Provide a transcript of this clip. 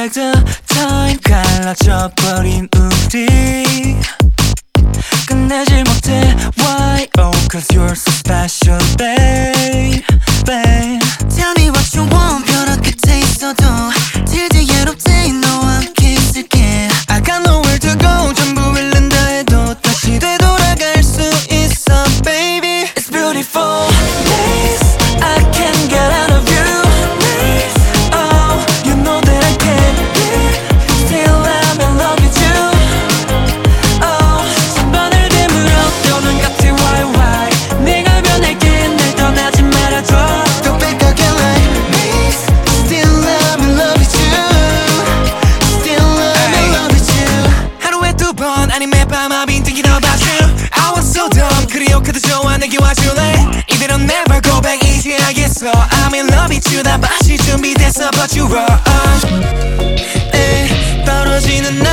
like the time 갈라져버린 우리 끝내질 못해 Why? Oh, cause you're so special, babe, babe. Tell me what you want 벼락 끝에 있어도 Till the end of day 너와 함께 있을게 I got nowhere to go 전부 잃는다 해도 다시 되돌아갈 수 있어, baby. It's beautiful, please. I can't get out of you, please. Oh, you know that I can't live. Still I'm in love with you. Oh, 손발을 되물어 떠는 같이 why 내가 변할게 날 떠나지 말아줘. Go back again like please Still I'm in love with you Still I'm in love with you 하루에 두 번 아니 매일 밤 I've been thinking about you. I was so dumb 그리워 그도 좋아 내게 와줄래. 이대로 never go back 이제 알겠어. I'm in love with you 다 마실 준비됐어 but you were 떨어지는